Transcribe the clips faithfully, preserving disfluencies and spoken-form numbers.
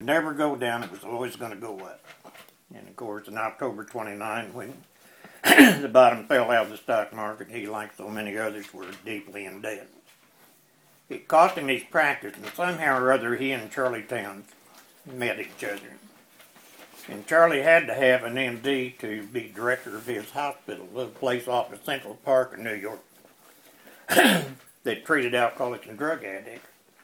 never go down, it was always going to go up. And of course, on October twenty-ninth, when the bottom fell out of the stock market, he, like so many others, were deeply in debt. It cost him his practice, and somehow or other, he and Charlie Towns met each other. And Charlie had to have an M D to be director of his hospital, a little place off of Central Park in New York that treated alcoholics and drug addicts.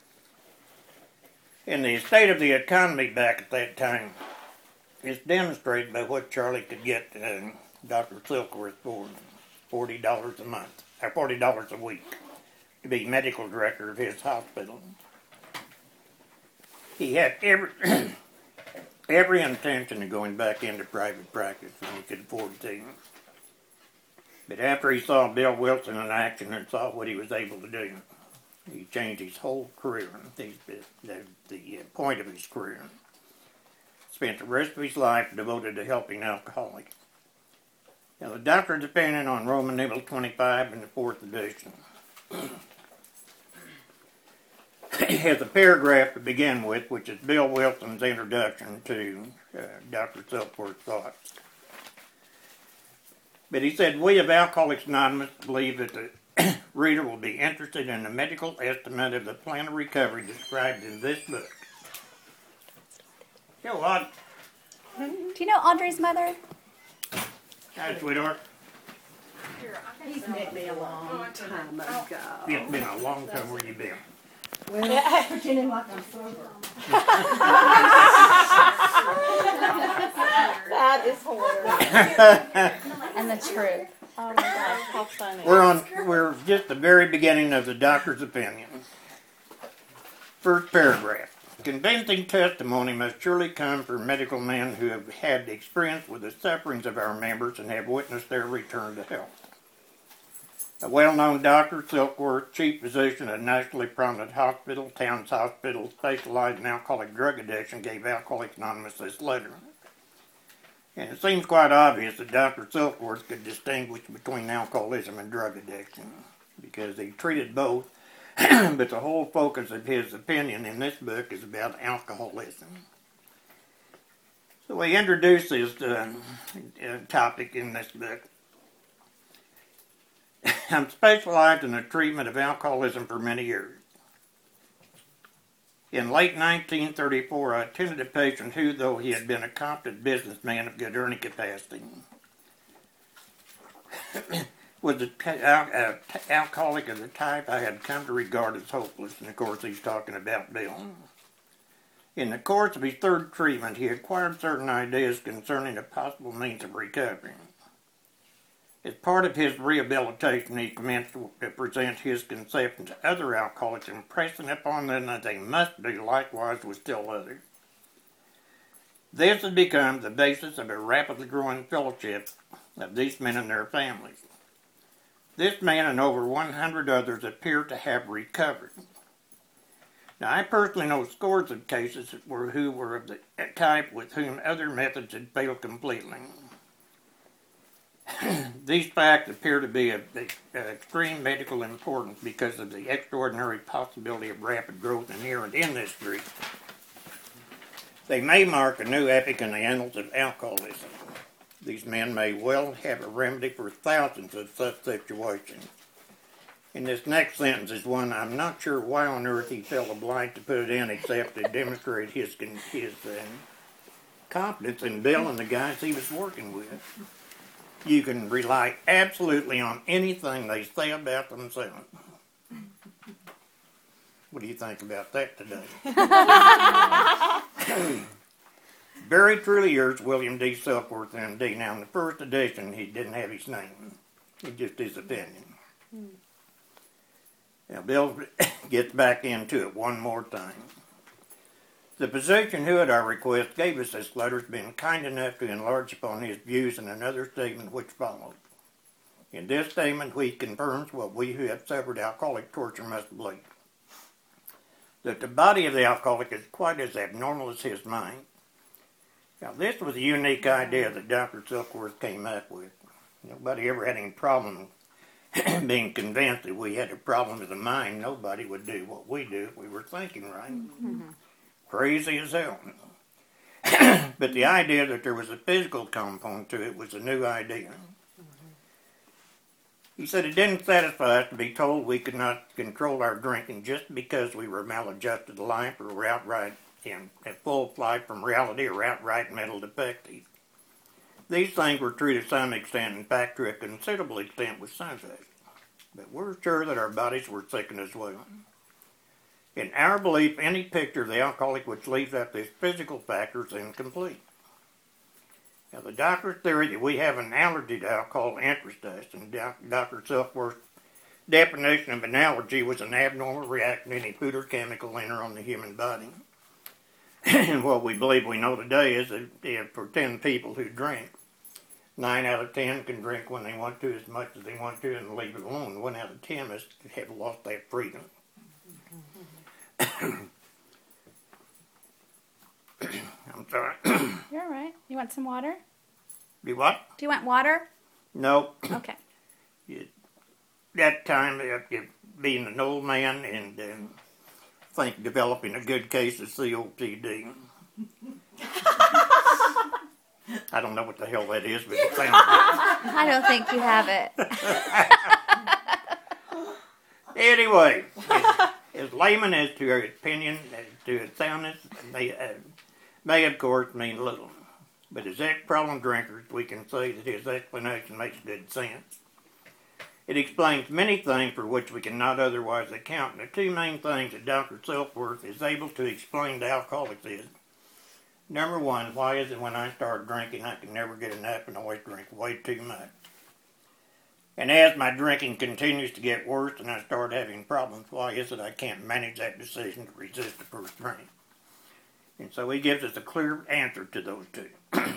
And the state of the economy back at that time is demonstrated by what Charlie could get uh, Doctor Silkworth for forty dollars a month, or forty dollars a week, to be medical director of his hospital. He had every every intention of going back into private practice when he could afford to. But after he saw Bill Wilson in action and saw what he was able to do, he changed his whole career, the, the, the point of his career. Spent the rest of his life devoted to helping alcoholics. Now, the doctor's opinion on Roman numeral twenty-five in the fourth edition has a paragraph to begin with, which is Bill Wilson's introduction to uh, Doctor Silkworth's thoughts. But he said, we of Alcoholics Anonymous believe that the reader will be interested in the medical estimate of the plan of recovery described in this book. Yo, Aud. Do you know Audrey's mother? Hi, sweetheart. He's met me a long time ago. It's been a long time. Where you been? Well, pretending like I'm sober. That is hilarious. And the truth. Oh my gosh, how funny. We're on. We're just at the very beginning of the doctor's opinion. First paragraph. Convincing testimony must surely come from medical men who have had experience with the sufferings of our members and have witnessed their return to health. A well-known doctor, Silkworth, chief physician at a nationally prominent hospital, Towns Hospital, specialized in alcoholic drug addiction, gave Alcoholics Anonymous this letter. And it seems quite obvious that Doctor Silkworth could distinguish between alcoholism and drug addiction, because he treated both, but the whole focus of his opinion in this book is about alcoholism. So he introduces the uh, topic in this book. I'm specialized in the treatment of alcoholism for many years. In late nineteen thirty-four, I attended a patient who, though he had been a competent businessman of good earning capacity, was an al- alcoholic of the type I had come to regard as hopeless. And of course, he's talking about Bill. In the course of his third treatment, he acquired certain ideas concerning a possible means of recovery. As part of his rehabilitation, he commenced to present his conception to other alcoholics, impressing upon them that they must do likewise with still others. This has become the basis of a rapidly growing fellowship of these men and their families. This man and over one hundred others appear to have recovered. Now, I personally know scores of cases where, who were of the type with whom other methods had failed completely. These facts appear to be of extreme medical importance because of the extraordinary possibility of rapid growth inherent in this streak. They may mark a new epoch in the annals of alcoholism. These men may well have a remedy for thousands of such situations. And this next sentence is one I'm not sure why on earth he felt obliged to put it in except to demonstrate his, his uh, confidence in Bill and the guys he was working with. You can rely absolutely on anything they say about themselves. What do you think about that today? Very truly yours, William D. Silkworth, M D. Now, in the first edition, he didn't have his name. It's just his opinion. Hmm. Now, Bill gets back into it one more time. The physician who, at our request, gave us this letter has been kind enough to enlarge upon his views in another statement which follows. In this statement, he confirms what we who have suffered alcoholic torture must believe. That the body of the alcoholic is quite as abnormal as his mind. Now, this was a unique idea that Doctor Silkworth came up with. Nobody ever had any problem being convinced that we had a problem with the mind. Nobody would do what we do if we were thinking right. Mm-hmm. Crazy as hell. But the idea that there was a physical component to it was a new idea. He said it didn't satisfy us to be told we could not control our drinking just because we were maladjusted to life or were outright in a full flight from reality or outright mental defective. These things were true to some extent, in fact to a considerable extent with sunset. But we're sure that our bodies were sickened as well. In our belief, any picture of the alcoholic which leaves out this physical factor is incomplete. Now, the doctor's theory that we have an allergy to alcohol interests us, and Doctor Silkworth's definition of an allergy was an abnormal reaction to any food or chemical enter on the human body. And what we believe we know today is that if for ten people who drink, nine out of ten can drink when they want to, as much as they want to, and leave it alone. One out of ten has have lost that freedom. I'm sorry. You're all right. You want some water? Do what? Do you want water? No. Okay. That time, uh, being an old man and uh, I think developing a good case of C O P D. I don't know what the hell that is, but it sounds good. I don't think you have it. Anyway, as, as layman as to her opinion, as to its soundness, may, uh, may of course mean little. But as ex-problem drinkers, we can say that his explanation makes good sense. It explains many things for which we cannot otherwise account. And the two main things that Doctor Silkworth is able to explain to alcoholics is, number one, why is it when I start drinking I can never get enough and always drink way too much? And as my drinking continues to get worse and I start having problems, why is it I can't manage that decision to resist the first drink? And so he gives us a clear answer to those two.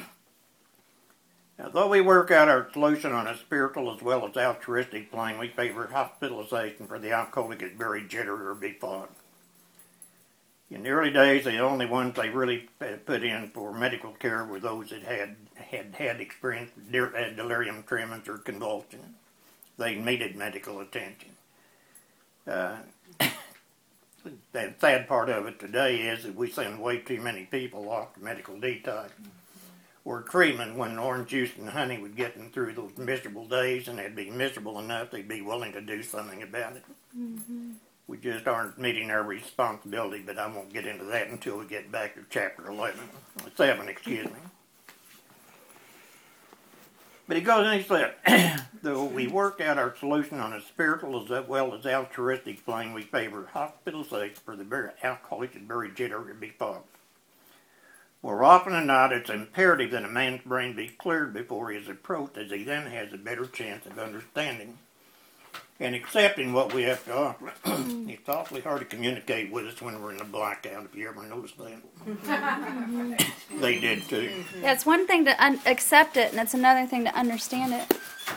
Now, though we work out our solution on a spiritual as well as altruistic plane, we favor hospitalization for the alcoholic is very jittery or befogged. In the early days, the only ones they really put in for medical care were those that had had, had experienced delirium tremens or convulsions. They needed medical attention. Uh, the sad part of it today is that we send way too many people off to medical detox or treatment when orange juice and honey would get them through those miserable days, and they'd be miserable enough they'd be willing to do something about it. Mm-hmm. We just aren't meeting our responsibility, but I won't get into that until we get back to chapter eleven. seven, excuse me. But he goes and he said, though we work out our solution on a spiritual as well as altruistic plane, we favor hospitalization for the very alcoholic and very jittery and befogged. More often than not, it's imperative that a man's brain be cleared before he is approached, as he then has a better chance of understanding and accepting what we have to offer. It's awfully hard to communicate with us when we're in a blackout, if you ever noticed that. They did too. Yeah, it's one thing to un- accept it, and it's another thing to understand it.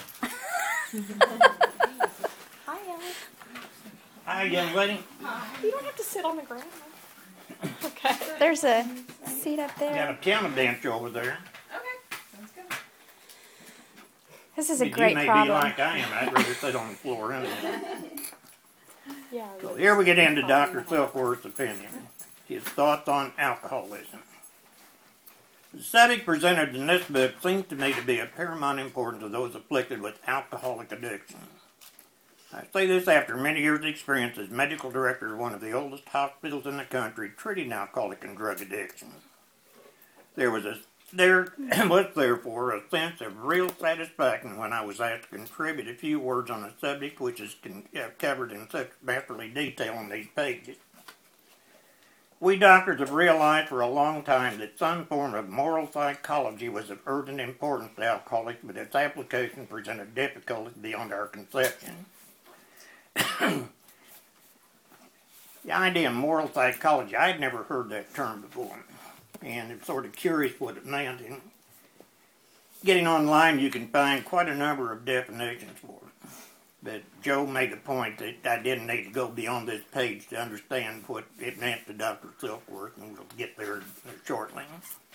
Hi, Ellen. Hi, young lady. You don't have to sit on the ground. Okay. There's a seat up Got there. a piano dancer over there. Okay, sounds good. This is a But great you may problem. be like I am. I'd rather sit on the floor anyway. Yeah. So here we get into Doctor Silkworth's opinion. His thoughts on alcoholism. The subject presented in this book seems to me to be of paramount importance to those afflicted with alcoholic addiction. I say this after many years' experience as medical director of one of the oldest hospitals in the country treating alcoholic and drug addiction. There was a there was therefore a sense of real satisfaction when I was asked to contribute a few words on a subject which is con- uh, covered in such masterly detail on these pages. We doctors have realized for a long time that some form of moral psychology was of urgent importance to alcoholics, but its application presented difficulties beyond our conception. The idea of moral psychology, I'd never heard that term before, and I'm sort of curious what it meant. And getting online, you can find quite a number of definitions for it. But Joe made a point that I didn't need to go beyond this page to understand what it meant to Doctor Silkworth, and we'll get there shortly.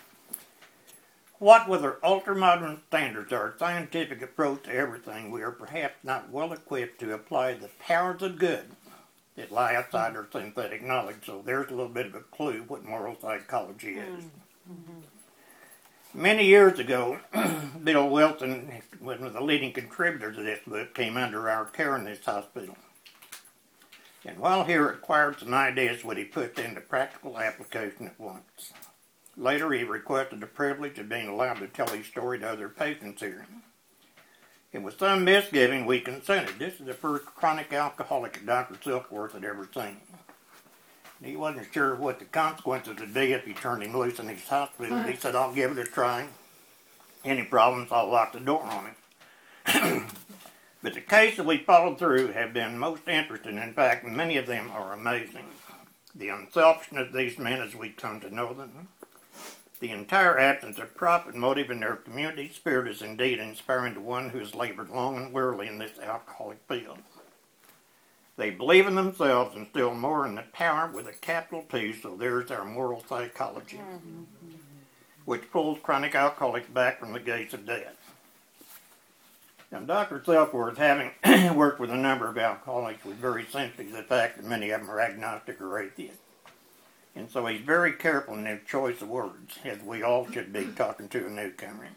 What with our ultra-modern standards, our scientific approach to everything, we are perhaps not well equipped to apply the powers of good that lie outside our synthetic knowledge. So there's a little bit of a clue what moral psychology is. Many years ago, Bill Wilson, one of the leading contributors of this book, came under our care in this hospital. And while he acquired some ideas which he put into practical application at once. Later, he requested the privilege of being allowed to tell his story to other patients here. And with some misgiving, we consented. This is the first chronic alcoholic that Doctor Silkworth had ever seen. He wasn't sure what the consequences would be if he turned him loose in his hospital. He said, I'll give it a try. Any problems, I'll lock the door on him. But the cases we followed through have been most interesting. In fact, many of them are amazing. The unselfishness of these men as we come to know them. The entire absence of profit motive in their community spirit is indeed inspiring to one who has labored long and wearily in this alcoholic field. They believe in themselves and still more in the power with a capital P, so there's our moral psychology, which pulls chronic alcoholics back from the gates of death. Now, Doctor Silkworth, having worked with a number of alcoholics, was very sensitive to the fact that many of them are agnostic or atheist. And so he's very careful in his choice of words, as we all should be talking to a newcomer.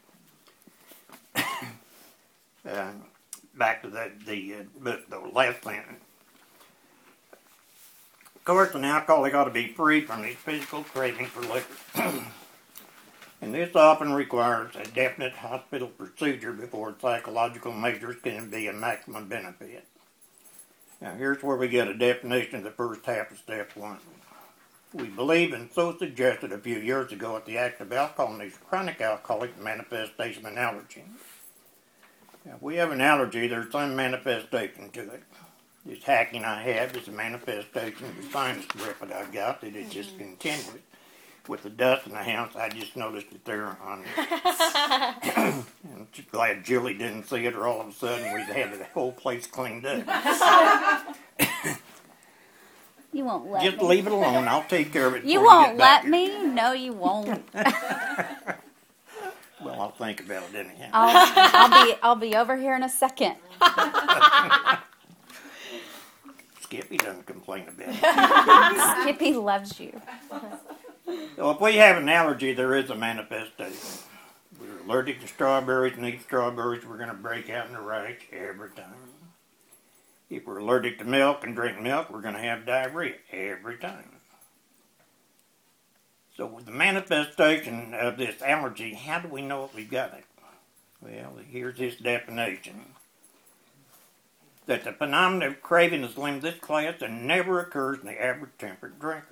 uh, back to the, the uh, book, the last sentence. Of course, an alcoholic ought to be free from his physical craving for liquor. And this often requires a definite hospital procedure before psychological measures can be a maximum benefit. Now, here's where we get a definition of the first half of step one. We believe and so suggested a few years ago that the act of alcohol in these chronic alcoholic manifestation of an allergy. Now, if we have an allergy, there's some manifestation to it. This hacking I have is a manifestation of the sinus grip that I've got that is just continuous. With the dust in the house, I just noticed it there on I'm glad Julie didn't see it, or all of a sudden we'd had the whole place cleaned up. You won't let Just me. leave it alone. I'll take care of it. You before won't you get back let here. me? No, you won't. Well, I'll think about it anyhow. I'll, I'll be I'll be over here in a second. Skippy doesn't complain about it. Skippy loves you. So if we have an allergy, there is a manifestation. We're allergic to strawberries and eat strawberries, we're going to break out in a rash every time. If we're allergic to milk and drink milk, we're going to have diarrhea every time. So with the manifestation of this allergy, how do we know if we've got it? Well, here's his definition. That the phenomenon of craving is limited to this class and never occurs in the average temperate drinker.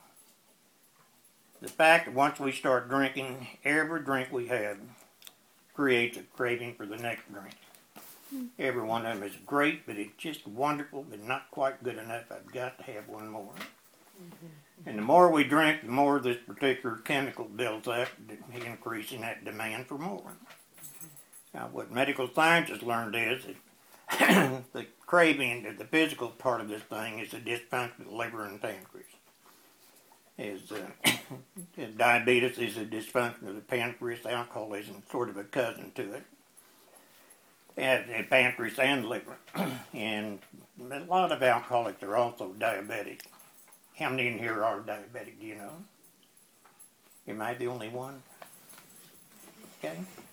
The fact that once we start drinking, every drink we have creates a craving for the next drink. Every one of them is great, but it's just wonderful, but not quite good enough. I've got to have one more. Mm-hmm. And the more we drink, the more this particular chemical builds up, increasing that demand for more. Mm-hmm. Now, what medical science has learned is that the craving, the physical part of this thing, is a dysfunction of the liver and pancreas. Is uh, diabetes is a dysfunction of the pancreas. Alcoholism is sort of a cousin to it. And, and pancreas and liver. And a lot of alcoholics are also diabetic. How many in here are diabetic, do you know? Am I the only one? Okay.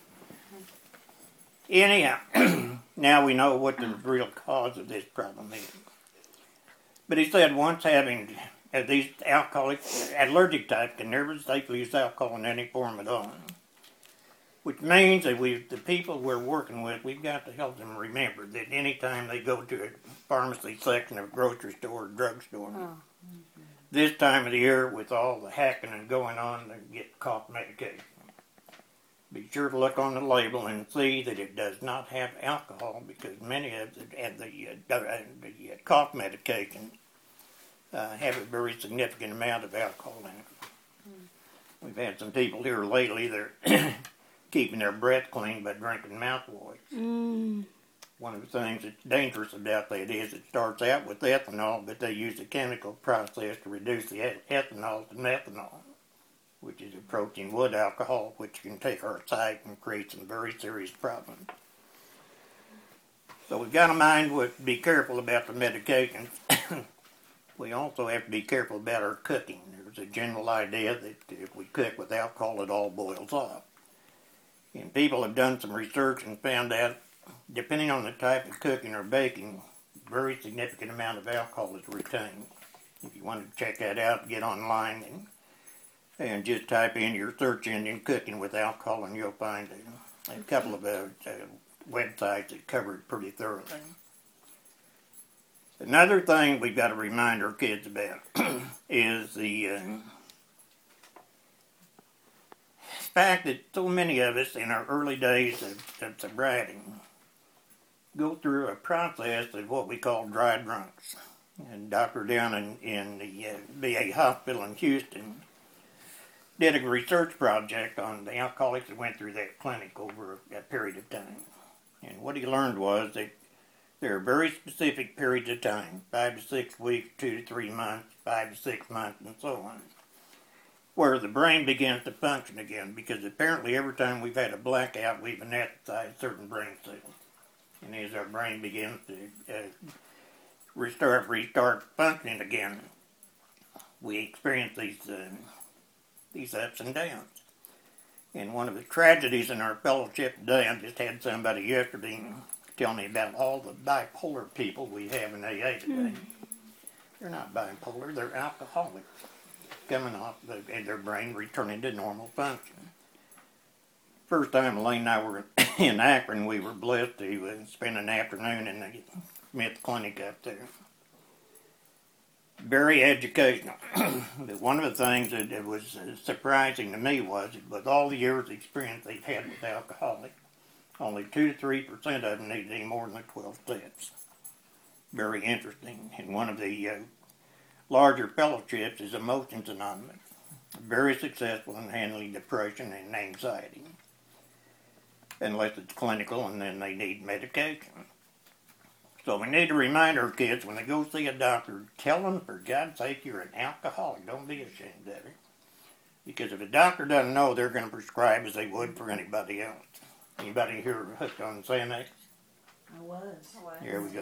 Anyhow, now we know what the real cause of this problem is. But he said once having uh, these alcoholics, allergic type, can never safely use alcohol in any form at all. Which means that we, the people we're working with, we've got to help them remember that any time they go to a pharmacy section of a grocery store or drugstore, oh. mm-hmm. this time of the year with all the hacking and going on, they get cough medication. Be sure to look on the label and see that it does not have alcohol, because many of the, the, uh, the uh, cough medications uh, have a very significant amount of alcohol in it. Mm. We've had some people here lately that are keeping their breath clean by drinking mouthwash. Mm. One of the things that's dangerous about that is it starts out with ethanol, but they use a chemical process to reduce the ethanol to methanol, which is approaching wood alcohol, which can take our sight and create some very serious problems. So we've got to mind what, be careful about the medications. we also have to be careful about our cooking. There's a general idea that if we cook with alcohol, it all boils off. And people have done some research and found out, depending on the type of cooking or baking, a very significant amount of alcohol is retained. If you want to check that out, get online and, and just type in your search engine cooking with alcohol, and you'll find a, a couple of uh, uh, websites that cover it pretty thoroughly. Another thing we've got to remind our kids about is the uh, fact that so many of us in our early days of, of sobriety go through a process of what we call dry drunks. And a doctor down in, in the uh, V A hospital in Houston did a research project on the alcoholics that went through that clinic over a, a period of time. And what he learned was that there are very specific periods of time, five to six weeks, two to three months, five to six months, and so on, where the brain begins to function again, because apparently every time we've had a blackout, we've anesthetized certain brain cells. And as our brain begins to uh, restart, restart functioning again, we experience these, uh, these ups and downs. And one of the tragedies in our fellowship today, I just had somebody yesterday tell me about all the bipolar people we have in A A today. Mm. They're not bipolar, they're alcoholics, coming off the, and their brain returning to normal function. First time Elaine and I were in Akron, we were blessed to uh, spend an afternoon in the Smith Clinic up there. Very educational. But one of the things that, that was uh, surprising to me was that with all the years of experience they've had with alcoholics, only two to three percent of them needed any more than twelve steps. Very interesting. And one of the uh, larger fellowships is Emotions Anonymous. Very successful in handling depression and anxiety, unless it's clinical and then they need medication. So we need to remind our kids when they go see a doctor, tell them, for God's sake, you're an alcoholic. Don't be ashamed of it. Because if a doctor doesn't know, they're going to prescribe as they would for anybody else. Anybody here hooked on Xanax? I was. I was. Here we go.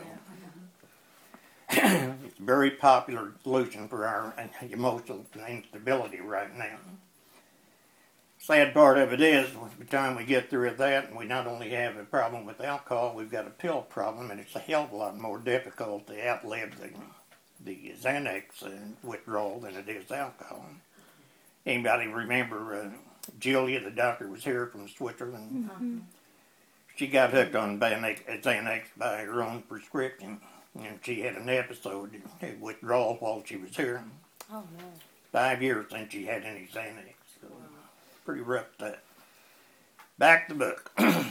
It's a very popular solution for our emotional instability right now. Sad part of it is, by the time we get through that, and we not only have a problem with alcohol, we've got a pill problem, and it's a hell of a lot more difficult to outlive the, the Xanax uh, withdrawal than it is alcohol. Anybody remember uh, Julia, the doctor was here from Switzerland? Mm-hmm. She got hooked on Xanax by her own prescription, and she had an episode of withdrawal while she was here. Oh, no. Five years since she had any Xanax. So wow. Pretty rough stuff. Back to the book.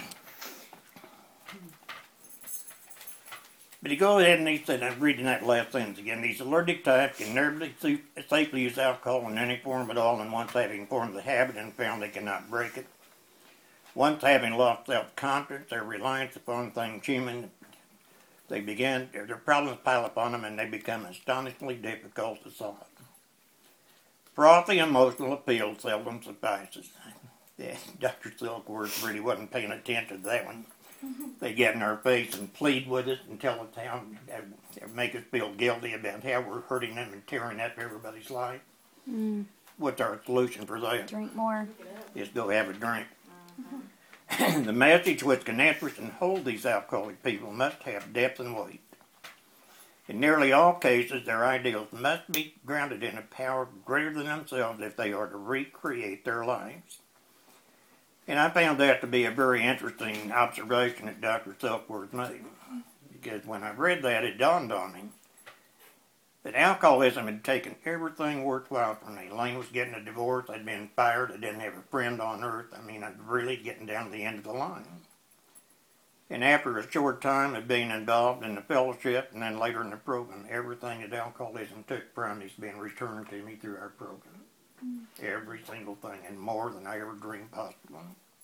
But he goes ahead and he said, I'm reading that last sentence again, these allergic types can never safely use alcohol in any form at all, and once having formed the habit and found they cannot break it. Once having lost self-confidence, their reliance upon things human, they begin, their problems pile upon them and they become astonishingly difficult to solve. Frothy emotional appeal seldom suffices. Yeah, Doctor Silkworth really wasn't paying attention to that one. They get in our face and plead with us and tell us how, uh, make us feel guilty about how we're hurting them and tearing up everybody's life. Mm. What's our solution for that? Drink more. Just go have a drink. Mm-hmm. The message which can interest and hold these alcoholic people must have depth and weight. In nearly all cases, their ideals must be grounded in a power greater than themselves if they are to recreate their lives. And I found that to be a very interesting observation that Doctor Silkworth made. Because when I read that, it dawned on me that alcoholism had taken everything worthwhile from me. Elaine was getting a divorce. I'd been fired. I didn't have a friend on earth. I mean, I'm really getting down to the end of the line. And after a short time of being involved in the fellowship and then later in the program, everything that alcoholism took from me has been returned to me through our program. Every single thing, and more than I ever dreamed possible.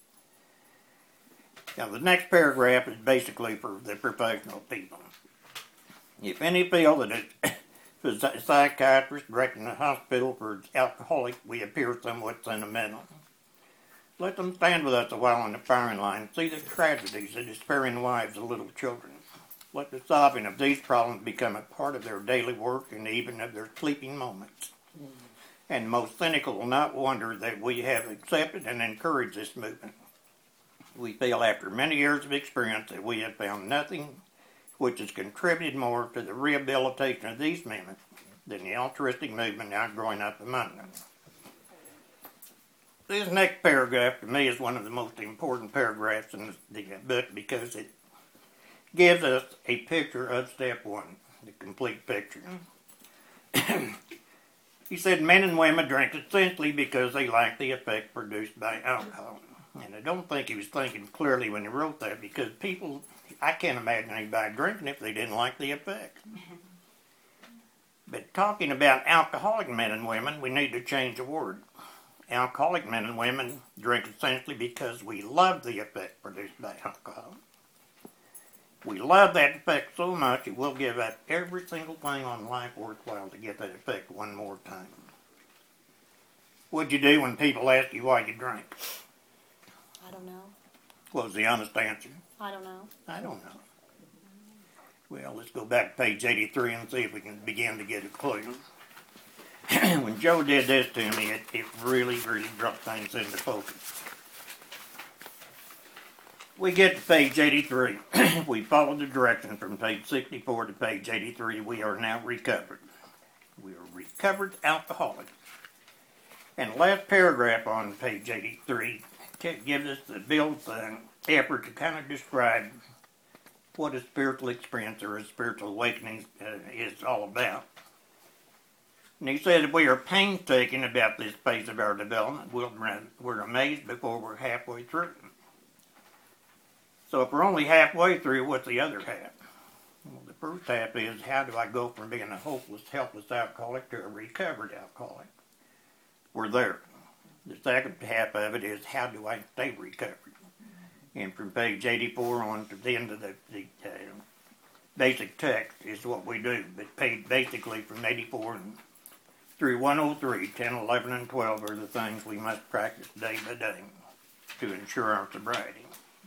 Now, the next paragraph is basically for the professional people. If any feel that a psychiatrist directing a hospital for alcoholic, we appear somewhat sentimental. Let them stand with us a while on the firing line and see the tragedies, the despairing lives of little children. let the solving of these problems become a part of their daily work and even of their sleeping moments. And the most cynical will not wonder that we have accepted and encouraged this movement. We feel after many years of experience that we have found nothing which has contributed more to the rehabilitation of these men than the altruistic movement now growing up among them. This next paragraph to me is one of the most important paragraphs in the book because it gives us a picture of step one, the complete picture. He said men and women drink essentially because they like the effect produced by alcohol. And I don't think he was thinking clearly when he wrote that because people, I can't imagine anybody drinking if they didn't like the effect. But talking about alcoholic men and women, we need to change the word. Alcoholic men and women drink essentially because we love the effect produced by alcohol. We love that effect so much that we'll give up every single thing on life worthwhile to get that effect one more time. What'd you do when people ask you why you drink? I don't know. What was the honest answer? I don't know. I don't know. Well, let's go back to page eighty-three and see if we can begin to get a clue. When Joe did this to me, it, it really, really brought things into focus. We get to page eighty-three. We follow the directions from page sixty-four to page eighty-three. We are now recovered. We are recovered alcoholics. And the last paragraph on page eighty-three gives us the builds the effort to kind of describe what a spiritual experience or a spiritual awakening uh, is all about. And he said if we are painstaking about this phase of our development, we'll, we're amazed before we're halfway through. So if we're only halfway through, what's the other half? Well, the first half is how do I go from being a hopeless, helpless alcoholic to a recovered alcoholic? We're there. The second half of it is how do I stay recovered? And from page eighty-four on to the end of the, the uh, basic text is what we do. But page basically from eighty-four and through one oh three, ten, eleven, and twelve are the things we must practice day by day to ensure our sobriety.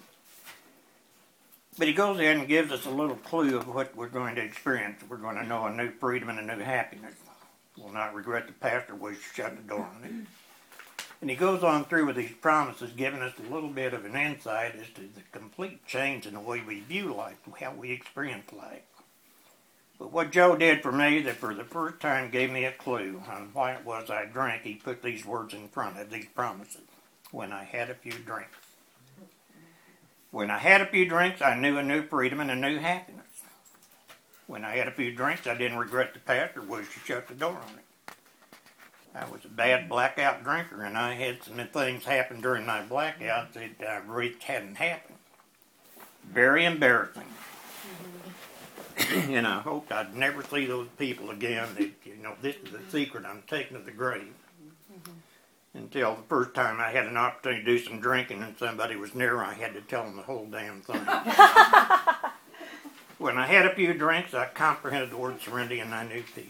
But he goes in and gives us a little clue of what we're going to experience. We're going to know a new freedom and a new happiness. We'll not regret the past or wish to shut the door on it. And he goes on through with these promises, giving us a little bit of an insight as to the complete change in the way we view life, how we experience life. But what Joe did for me, that for the first time gave me a clue on why it was I drank, he put these words in front of these promises. When I had a few drinks. When I had a few drinks, I knew a new freedom and a new happiness. When I had a few drinks, I didn't regret the past or wish to shut the door on it. I was a bad blackout drinker, and I had some things happen during my blackouts that I really hadn't happened. Very embarrassing. Mm-hmm. And I hoped I'd never see those people again. That, you know, this is the secret I'm taking to the grave. Mm-hmm. Until the first time I had an opportunity to do some drinking and somebody was near, I had to tell them the whole damn thing. When I had a few drinks, I comprehended the word serenity and I knew peace.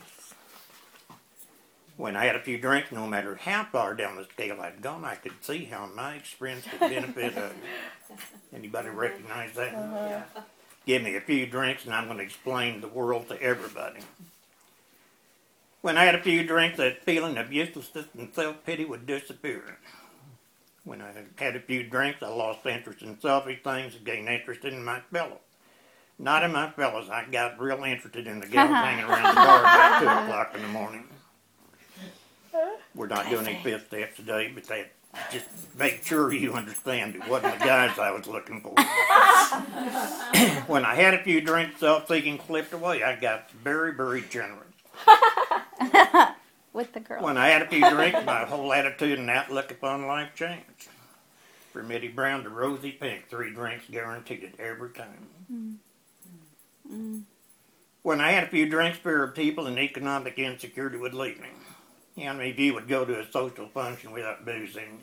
When I had a few drinks, no matter how far down the scale I'd gone, I could see how my experience could benefit others. Anybody recognize that? Uh-huh. Give me a few drinks and I'm going to explain the world to everybody. When I had a few drinks, that feeling of uselessness and self-pity would disappear. When I had a few drinks, I lost interest in selfish things and gained interest in my fellows. Not in my fellows. I got real interested in the gals hanging around the bar about two o'clock in the morning. We're not doing any fifth steps today, but that just make sure you understand it wasn't the guys I was looking for. When I had a few drinks, self-seeking slipped away. I got very, very generous. With the girl. When I had a few drinks, my whole attitude and outlook upon life changed. From Eddie Brown to Rosie Pink, three drinks guaranteed it every time. Mm. Mm. When I had a few drinks, fear of people and economic insecurity would leave me. How many of you would go to a social function without boozing?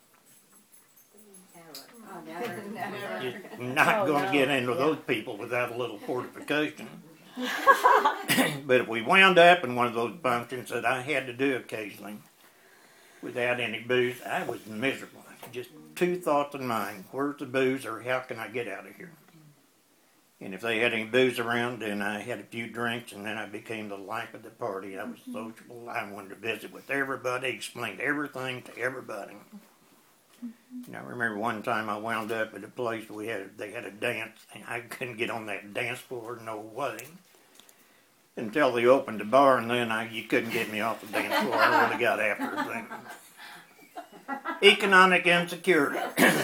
Oh, never. Never. Just not oh, going to no. get into yeah. those people without a little fortification. But if we wound up in one of those functions that I had to do occasionally without any booze, I was miserable. Just two thoughts in mind. Where's the booze or how can I get out of here? And if they had any booze around, then I had a few drinks, and then I became the life of the party. I was sociable. I wanted to visit with everybody, explain everything to everybody. And I remember one time I wound up at a place we had they had a dance, and I couldn't get on that dance floor, no way. Until they opened the bar, and then I you couldn't get me off the dance floor. I really got after it then. Economic insecurity.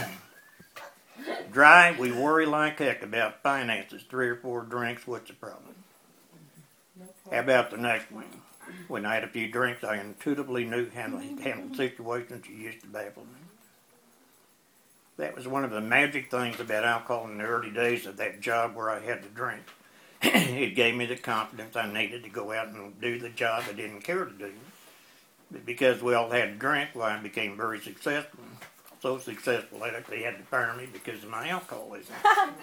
Dry, we worry like heck about finances. Three or four drinks, what's the problem? How about the next one? When I had a few drinks, I intuitively knew how to handle situations that used to baffle me. That was one of the magic things about alcohol in the early days of that job where I had to drink. It gave me the confidence I needed to go out and do the job I didn't care to do. But because we all had to drink, well, I became very successful. So successful that they had to fire me because of my alcoholism.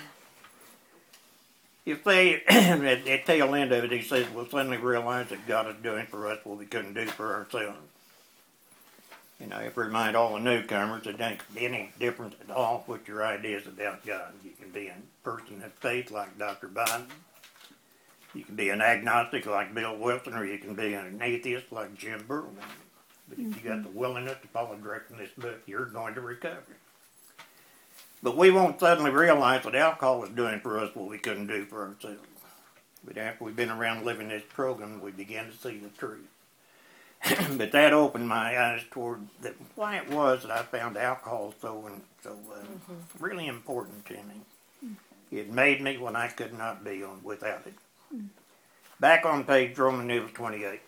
If they, at the tail end of it, he says, we'll suddenly realize that God is doing for us what we couldn't do for ourselves. And I have to remind all the newcomers that there ain't any difference at all what your ideas about God. You can be a person of faith like Doctor Biden. You can be an agnostic like Bill Wilson, or you can be an atheist like Jim Burwell. But if you got the willingness to follow direction in this book, you're going to recover. But we won't suddenly realize that alcohol is doing for us what we couldn't do for ourselves. But after we've been around living this program, we begin to see the truth. But that opened my eyes toward the, why it was that I found alcohol so and so uh, mm-hmm. really important to me. Mm-hmm. It made me what I could not be on without it. Mm-hmm. Back on page Roman numeral twenty-eight.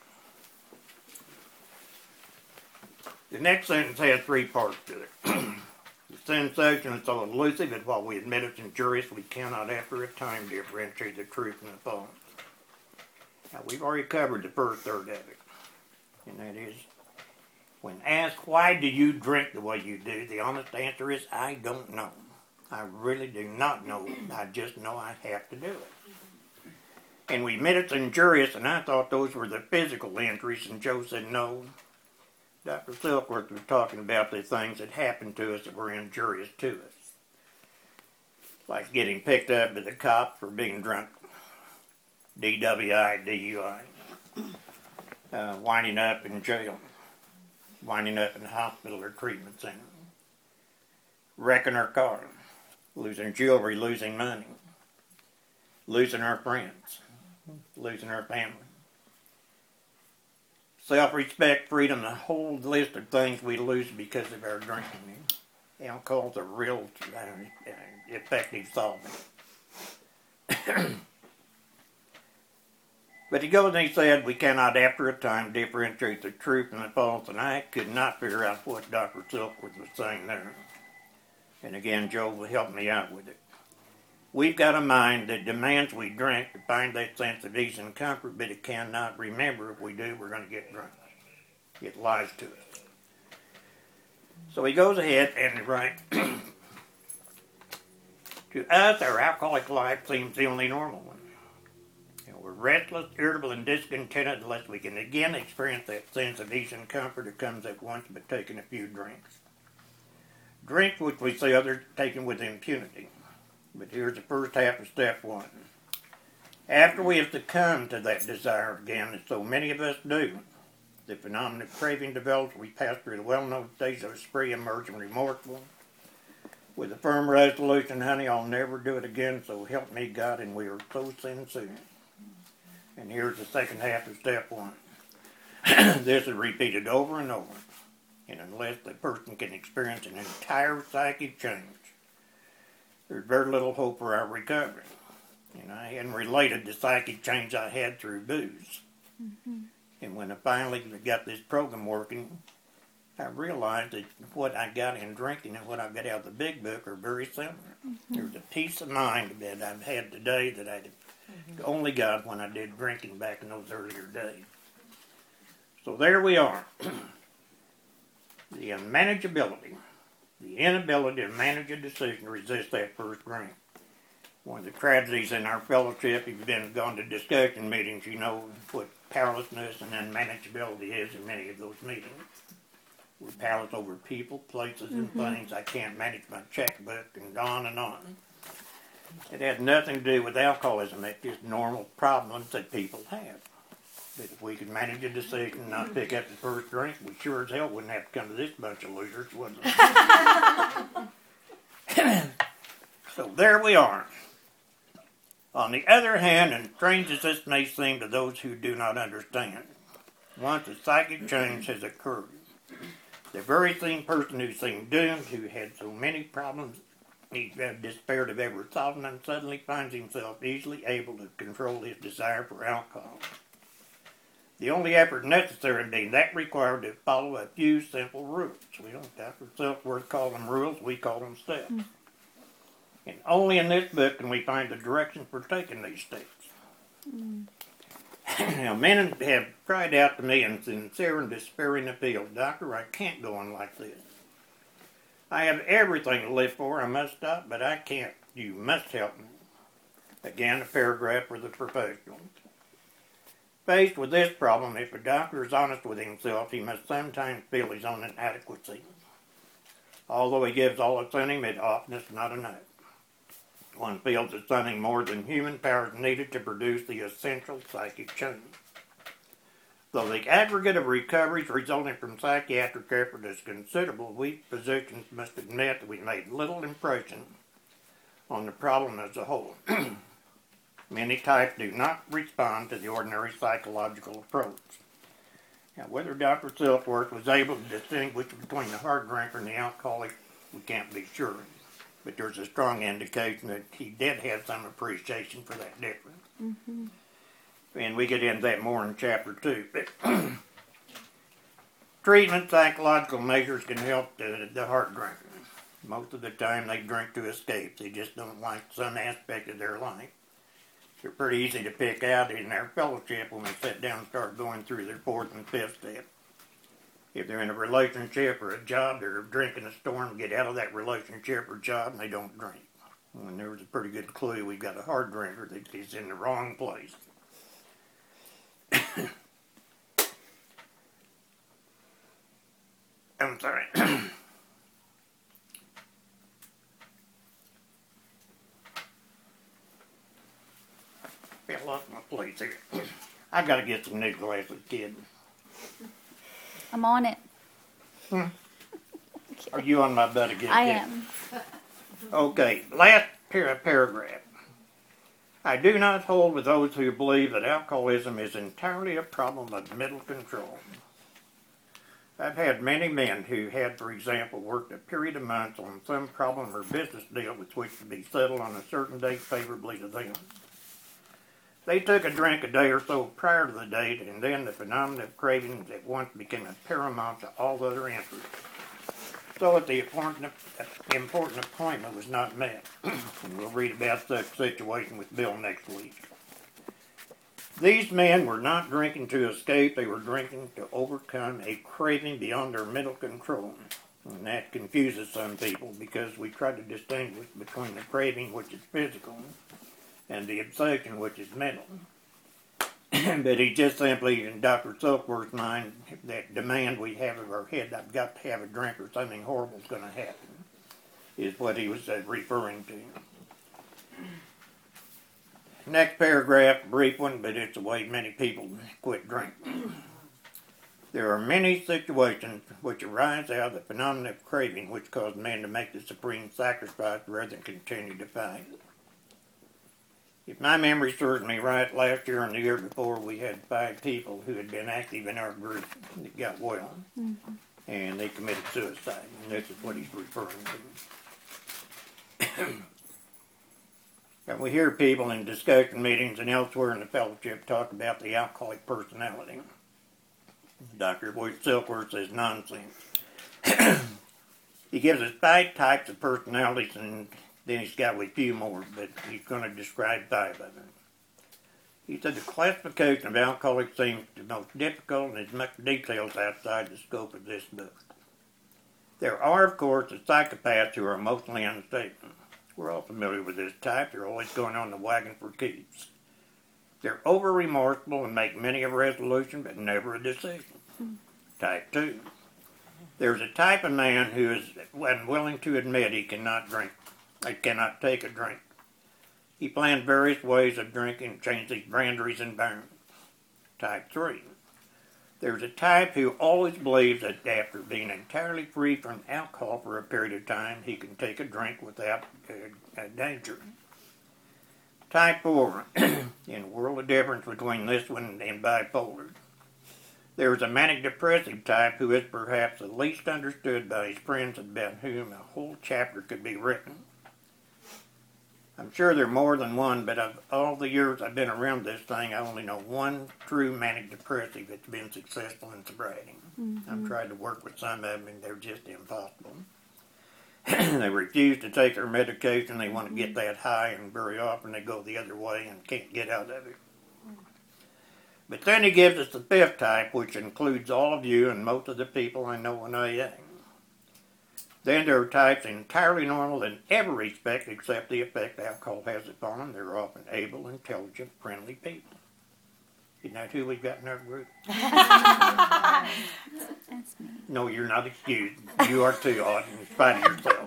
The next sentence has three parts to it. The sensation is so elusive that while we admit it's injurious, we cannot after a time differentiate the truth from the false. Now, we've already covered the first third of it. And that is, when asked, why do you drink the way you do, the honest answer is, I don't know. I really do not know. I just know I have to do it. And we admit it's injurious, and I thought those were the physical injuries, and Joe said no. Doctor Silkworth was talking about the things that happened to us that were injurious to us. Like getting picked up by the cop for being drunk. D W I, D U I. Uh, winding up in jail. Winding up in the hospital or treatment center. Wrecking our car. Losing jewelry, losing money. Losing our friends. Losing our family. Self-respect, freedom, the whole list of things we lose because of our drinking. Alcohol's a real uh, effective solvent. But he goes and he said, we cannot after a time differentiate the truth from the false, and I could not figure out what Doctor Silkworth was saying there. And again, Joe will help me out with it. We've got a mind that demands we drink to find that sense of ease and comfort, but it cannot remember if we do, we're going to get drunk. It lies to us. So he goes ahead and writes, to us, our alcoholic life seems the only normal one. You know, we're restless, irritable, and discontented unless we can again experience that sense of ease and comfort that comes at once by taking a few drinks. Drinks which we see others taking with impunity. But here's the first half of step one. After we have succumbed to that desire again, as so many of us do, the phenomenon of craving develops. We pass through the well-known stage of spree, emerging remorseful. With a firm resolution, honey, I'll never do it again, so help me God, and we are so sincere. And here's the second half of step one. This is repeated over and over. And unless the person can experience an entire psychic change, there's very little hope for our recovery. And I hadn't related the psychic change I had through booze. Mm-hmm. And when I finally got this program working, I realized that what I got in drinking and what I got out of the big book are very similar. Mm-hmm. There's a peace of mind that I've had today that I mm-hmm. only got when I did drinking back in those earlier days. So there we are. The unmanageability. The inability to manage a decision to resist that first drink. One of the tragedies in our fellowship, if you've been gone to discussion meetings, you know what powerlessness and unmanageability is in many of those meetings. We're powerless over people, places, and mm-hmm. things. I can't manage my checkbook, and on and on. It had nothing to do with alcoholism. It's just normal problems that people have. But if we could manage a decision and not pick up the first drink, we sure as hell wouldn't have to come to this bunch of losers, would we? So there we are. On the other hand, and strange as this may seem to those who do not understand, once a psychic change has occurred, the very same person who seemed doomed, who had so many problems he despaired of ever solving them, suddenly finds himself easily able to control his desire for alcohol. The only effort necessary being that required to follow a few simple rules. We don't have to self-worth call them rules, we call them steps. Mm. And only in this book can we find the direction for taking these steps. Mm. Now, men have cried out to me in sincere and despairing appeal, Doctor, I can't go on like this. I have everything to live for, I must stop, but I can't. You must help me. Again, a paragraph for the professionals. Faced with this problem, if a doctor is honest with himself, he must sometimes feel his own inadequacy. Although he gives all that's in him, it often is not enough. One feels that something more than human power is needed to produce the essential psychic change. Though the aggregate of recoveries resulting from psychiatric effort is considerable, we physicians must admit that we made little impression on the problem as a whole. Many types do not respond to the ordinary psychological approach. Now, whether Doctor Silkworth was able to distinguish between the hard drinker and the alcoholic, we can't be sure. But there's a strong indication that he did have some appreciation for that difference. Mm-hmm. And we get into that more in chapter two. But treatment, psychological measures can help the, the hard drinker. Most of the time they drink to escape. They just don't like some aspect of their life. They're pretty easy to pick out in their fellowship when we sit down and start going through their fourth and fifth step. If they're in a relationship or a job, they're drinking a storm, get out of that relationship or job, and they don't drink. And there was a pretty good clue we've got a hard drinker that is in the wrong place. I'm sorry. I lost my place here. I've got to get some new glasses, kid. I'm on it. Hmm. Okay. Are you on my butt again? I kid? am. Okay, last par- paragraph. I do not hold with those who believe that alcoholism is entirely a problem of mental control. I've had many men who had, for example, worked a period of months on some problem or business deal with which to be settled on a certain date favorably to them. They took a drink a day or so prior to the date, and then the phenomenon of cravings at once became a paramount to all other interests. So that the important, important appointment was not met. And we'll read about such a situation with Bill next week. These men were not drinking to escape, they were drinking to overcome a craving beyond their mental control. And that confuses some people because we try to distinguish between the craving, which is physical, and the obsession, which is mental. But he just simply, in Doctor Silkworth's mind, that demand we have of our head, I've got to have a drink or something horrible is going to happen, is what he was uh, referring to. Next paragraph, brief one, but it's the way many people quit drinking. There are many situations which arise out of the phenomenon of craving which cause men to make the supreme sacrifice rather than continue to fight. If my memory serves me right, last year and the year before, we had five people who had been active in our group that got well, mm-hmm. and they committed suicide, and this is what he's referring to. And we hear people in discussion meetings and elsewhere in the fellowship talk about the alcoholic personality. Doctor Silkworth says nonsense. He gives us five types of personalities, and then he's got a few more, but he's going to describe five of them. He said the classification of alcoholics seems the most difficult and as much details outside the scope of this book. There are, of course, the psychopaths who are emotionally unstable. We're all familiar with this type. They're always going on the wagon for keeps. They're over-remorseful and make many a resolution, but never a decision. Hmm. Type two. There's a type of man who is unwilling to admit he cannot drink. He cannot take a drink. He planned various ways of drinking and changed these branderies and burns. Type three. There's a type who always believes that after being entirely free from alcohol for a period of time, he can take a drink without uh, uh, danger. Type four. In a world of difference between this one and bipolar. There's a manic depressive type who is perhaps the least understood by his friends, about whom a whole chapter could be written. I'm sure there are more than one, but of all the years I've been around this thing, I only know one true manic depressive that's been successful in sobriety. Mm-hmm. I've tried to work with some of them, and they're just impossible. They refuse to take their medication. They want to get that high, and very often they go the other way and can't get out of it. But then he gives us the fifth type, which includes all of you and most of the people I know in A A. Then there are types entirely normal in every respect except the effect alcohol has upon them. They're often able, intelligent, friendly people. Isn't that who we've got in our group? That's me. No, you're not excused. You are too, Auden, in spite of yourself.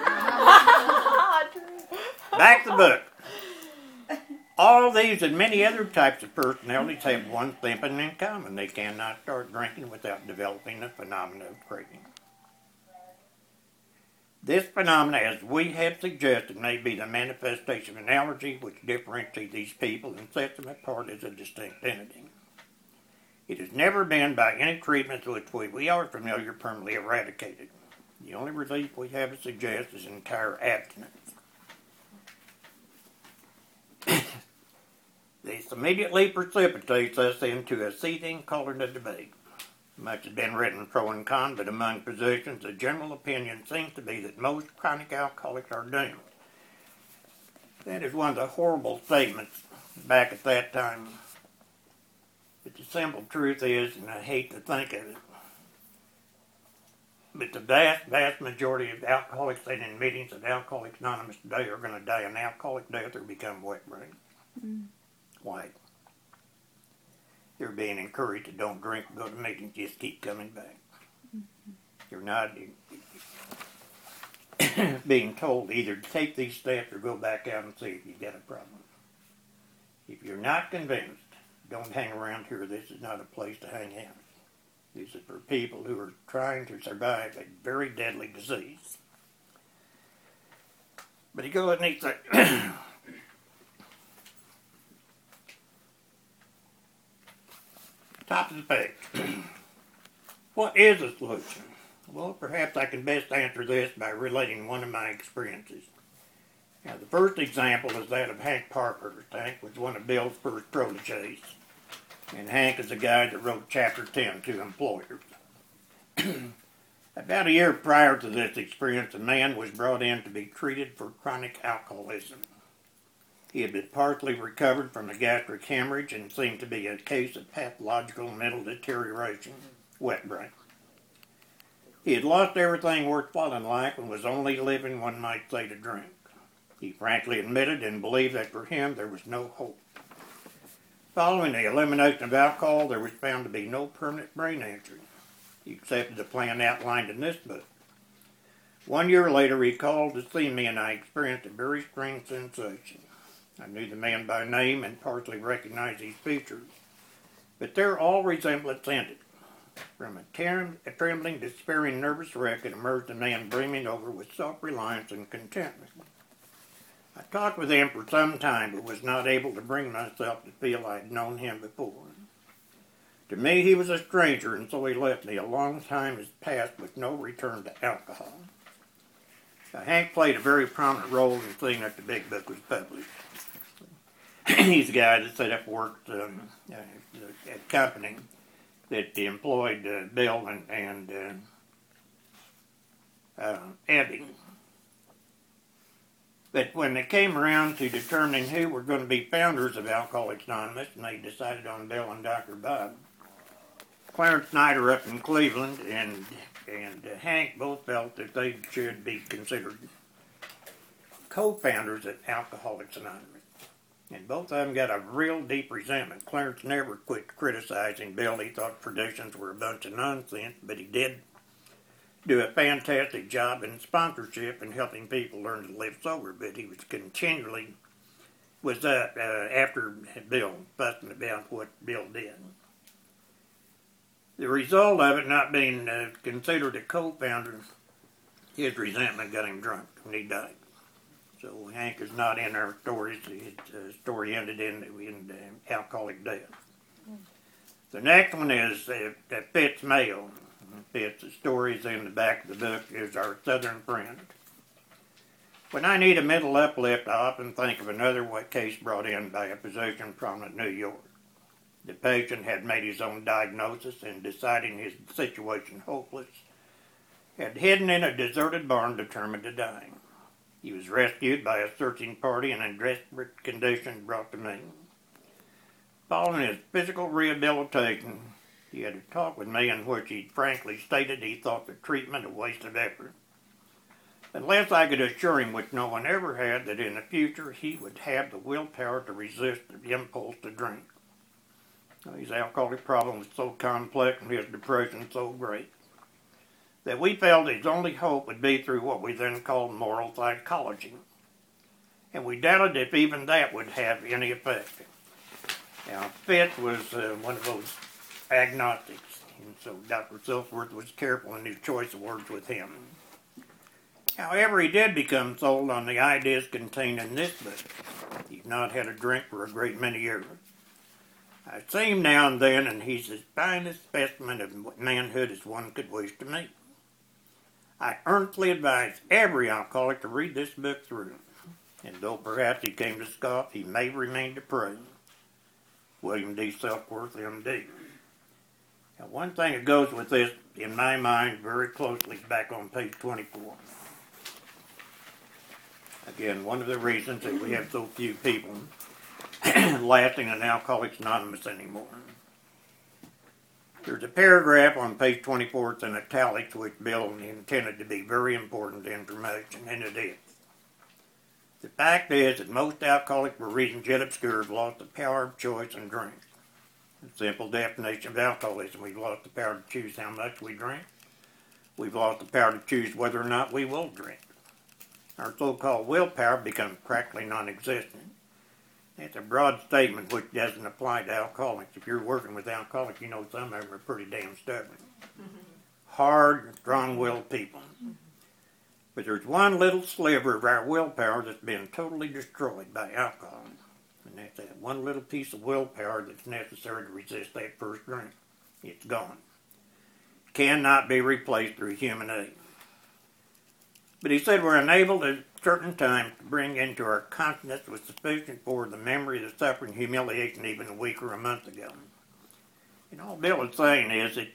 Back to the book. All these and many other types of personalities have one thing in common. They cannot start drinking without developing the phenomena of craving. This phenomena, as we have suggested, may be the manifestation of an allergy which differentiates these people and sets them apart as a distinct entity. It has never been, by any treatments which we, we are familiar, permanently eradicated. The only relief we have to suggest is entire abstinence. This immediately precipitates us into a seething cauldron of debate. Much has been written pro and con, but among physicians, the general opinion seems to be that most chronic alcoholics are doomed. That is one of the horrible statements back at that time. But the simple truth is, and I hate to think of it, but the vast, vast majority of alcoholics sitting in meetings at Alcoholics Anonymous today are going to die an alcoholic death or become wet brain. Mm. Why? They're being encouraged to don't drink, go to meetings, just keep coming back. Mm-hmm. You're not being told either to take these steps or go back out and see if you've got a problem. If you're not convinced, don't hang around here. This is not a place to hang out. This is for people who are trying to survive a very deadly disease. But he goes and he says, top of the page. What is a solution? Well, perhaps I can best answer this by relating one of my experiences. Now, the first example is that of Hank Parker. Hank was one of Bill's first proteges. And Hank is the guy that wrote Chapter ten to Employers. About a year prior to this experience, a man was brought in to be treated for chronic alcoholism. He had been partially recovered from a gastric hemorrhage and seemed to be a case of pathological mental deterioration, wet brain. He had lost everything worthwhile in life and was only living, one might say, to drink. He frankly admitted and believed that for him there was no hope. Following the elimination of alcohol, there was found to be no permanent brain injury. He accepted the plan outlined in this book. One year later, he called to see me, and I experienced a very strange sensation. I knew the man by name and partially recognized his features, but their all resemblance ended. From a, ter- a trembling, despairing, nervous wreck, it emerged a man brimming over with self-reliance and contentment. I talked with him for some time, but was not able to bring myself to feel I had known him before. To me, he was a stranger, and so he left me. A long time has passed with no return to alcohol. Now, Hank played a very prominent role in seeing that the big book was published. He's the guy that set up worked um, uh, at a company that employed uh, Bill and, and uh, uh, Abby. But when they came around to determining who were going to be founders of Alcoholics Anonymous, and they decided on Bill and Doctor Bob, Clarence Snyder up in Cleveland and and uh, Hank both felt that they should be considered co-founders of Alcoholics Anonymous. And both of them got a real deep resentment. Clarence never quit criticizing Bill. He thought traditions were a bunch of nonsense, but he did do a fantastic job in sponsorship and helping people learn to live sober, but he was continually was up uh, after Bill, fussing about what Bill did. The result of it not being uh, considered a co-founder, his resentment got him drunk and he died. So Hank is not in our stories. His uh, story ended in, in uh, alcoholic death. The next one is uh, uh, Fitz Mayo. Fitz, the story is in the back of the book, is our Southern friend. When I need a mental uplift, I often think of another case brought in by a physician from New York. The patient had made his own diagnosis and, deciding his situation hopeless, had hidden in a deserted barn determined to die. He was rescued by a searching party and in desperate condition brought to me. Following his physical rehabilitation, he had a talk with me in which he frankly stated he thought the treatment a waste of effort, unless I could assure him, which no one ever had, that in the future he would have the willpower to resist the impulse to drink. His alcoholic problem was so complex and his depression so great that we felt his only hope would be through what we then called moral psychology. And we doubted if even that would have any effect. Now, Fitz was uh, one of those agnostics, and so Doctor Silsworth was careful in his choice of words with him. However, he did become sold on the ideas contained in this book. He's not had a drink for a great many years. I see him now and then, and he's as fine a specimen of manhood as one could wish to meet. I earnestly advise every alcoholic to read this book through, and though perhaps he came to scoff, he may remain to pray. William D. Silkworth, M D. Now, one thing that goes with this, in my mind, very closely is back on page twenty-four. Again, one of the reasons that we have so few people lasting in Alcoholics Anonymous anymore. There's a paragraph on page twenty-four, it's in italics, which Bill intended to be very important information, and it is. The fact is that most alcoholics, for reasons yet obscure, have lost the power of choice in drink. The simple definition of alcoholism: we've lost the power to choose how much we drink. We've lost the power to choose whether or not we will drink. Our so-called willpower becomes practically non-existent. It's a broad statement which doesn't apply to alcoholics. If you're working with alcoholics, you know some of them are pretty damn stubborn. Mm-hmm. Hard, strong-willed people. Mm-hmm. But there's one little sliver of our willpower that's been totally destroyed by alcohol. And that's that one little piece of willpower that's necessary to resist that first drink. It's gone. Cannot be replaced through human aid. But he said we're unable at certain times to bring into our consciousness with sufficient for the memory of the suffering, humiliation even a week or a month ago. And all Bill is saying is that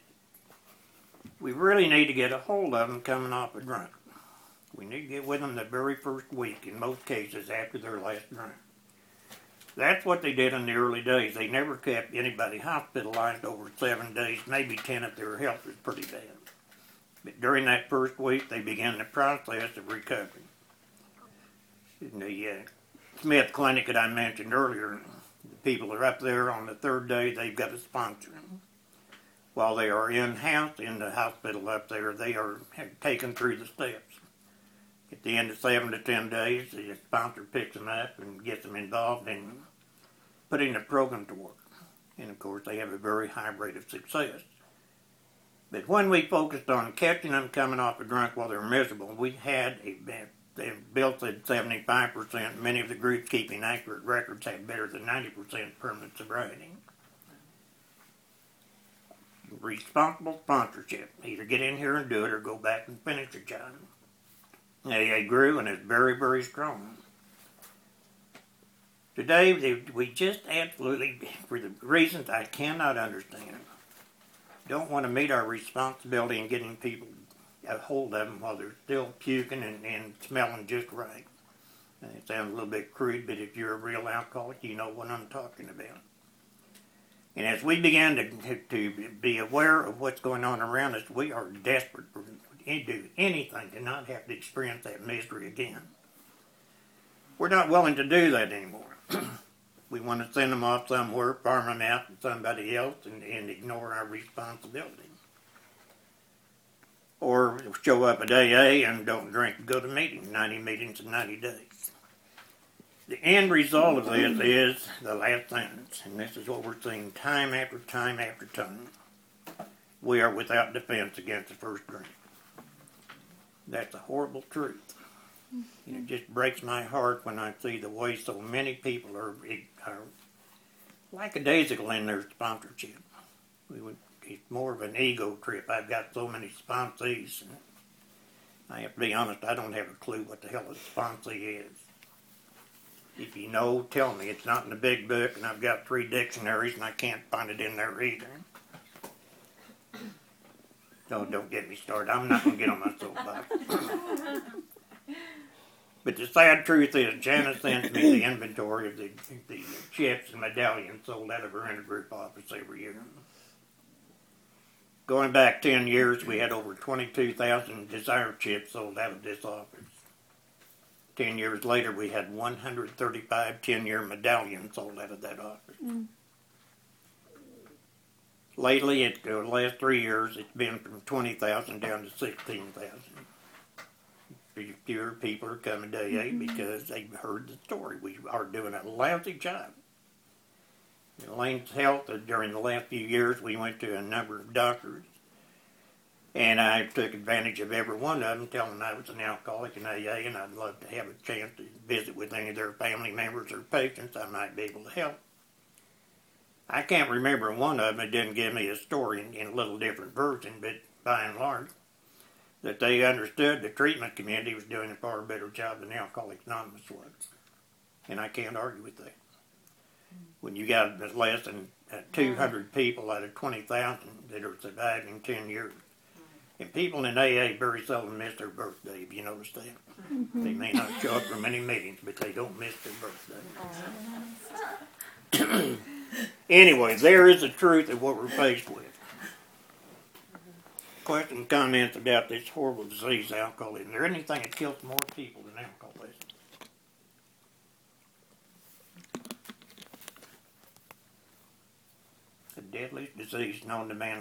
we really need to get a hold of them coming off a drunk. We need to get with them the very first week, in most cases, after their last drink. That's what they did in the early days. They never kept anybody hospitalized over seven days, maybe ten if their health was pretty bad. But during that first week, they began the process of recovery. In the uh, Smith Clinic that I mentioned earlier, the people are up there on the third day, they've got a sponsor. While they are in-house in the hospital up there, they are taken through the steps. At the end of seven to ten days, the sponsor picks them up and gets them involved in putting the program to work. And of course, they have a very high rate of success. But when we focused on catching them coming off a drunk while they're miserable, we had a, they built at seventy-five percent. Many of the groups keeping accurate records had better than ninety percent permanent sobriety. Responsible sponsorship. Either get in here and do it or go back and finish the job. A A grew and is very, very strong. Today, they, we just absolutely, for the reasons I cannot understand, don't want to meet our responsibility in getting people a hold of them while they're still puking and, and smelling just right. And it sounds a little bit crude, but if you're a real alcoholic, you know what I'm talking about. And as we began to, to, to be aware of what's going on around us, we are desperate for to do anything to not have to experience that misery again. We're not willing to do that anymore. We want to send them off somewhere, farm them out to somebody else, and, and ignore our responsibility. Or show up at A A and don't drink and go to meetings, ninety meetings in ninety days. The end result of this is the last sentence, and this is what we're seeing time after time after time. We are without defense against the first drink. That's a horrible truth. And it just breaks my heart when I see the way so many people are, are lackadaisical in their sponsorship. We would, it's more of an ego trip. I've got so many sponsees, and I have to be honest, I don't have a clue what the hell a sponsee is. If you know, tell me. It's not in the big book, and I've got three dictionaries, and I can't find it in there either. No, don't get me started. I'm not going to get on my soapbox. But the sad truth is, Janice sends me the inventory of the, the chips and medallions sold out of her intergroup office every year. Going back ten years, we had over twenty-two thousand Desire chips sold out of this office. Ten years later, we had one hundred thirty-five ten-year medallions sold out of that office. Mm. Lately, it, the last three years, it's been from twenty thousand down to sixteen thousand. Fewer people are coming to A A mm-hmm. because they've heard the story. We are doing a lousy job. In Elaine's health, uh, during the last few years, we went to a number of doctors. And I took advantage of every one of them, telling them I was an alcoholic in A A and I'd love to have a chance to visit with any of their family members or patients I might be able to help. I can't remember one of them that didn't give me a story in, in a little different version, but by and large, that they understood the treatment community was doing a far better job than Alcoholics Anonymous was. And I can't argue with that. When you got less than uh, two hundred people out of twenty thousand that are surviving ten years, and people in A A very seldom miss their birthday, if you notice that. Mm-hmm. They may not show up for many meetings, but they don't miss their birthday. Anyway, there is the truth of what we're faced with. Questions, comments about this horrible disease, alcoholism. Is there anything that kills more people than alcoholism? The deadliest disease known to man